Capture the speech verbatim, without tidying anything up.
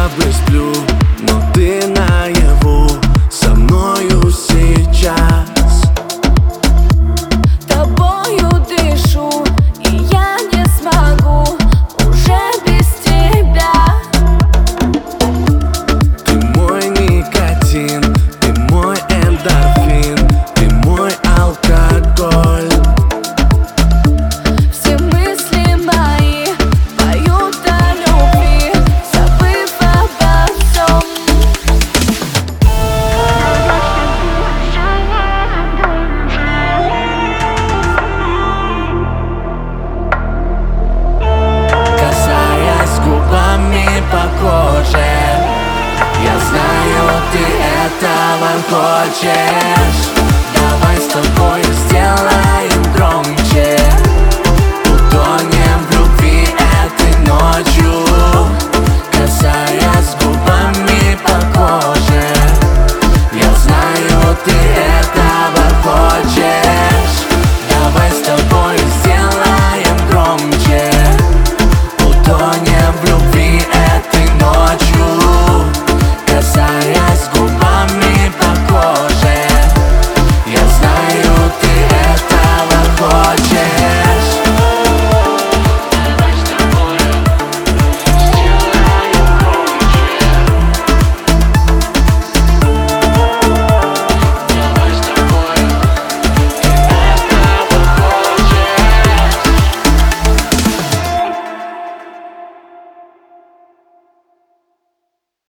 бы сплю, но ты наяву со мною сейчас. Тобою дышу, и я не смогу уже без тебя. Ты мой никотин, ты мой эндорфин, ты мой алкоголь. Все мысли мои поют о любви, забыв обо всем. Касаясь губами по коже, я знаю, ты этого хочешь.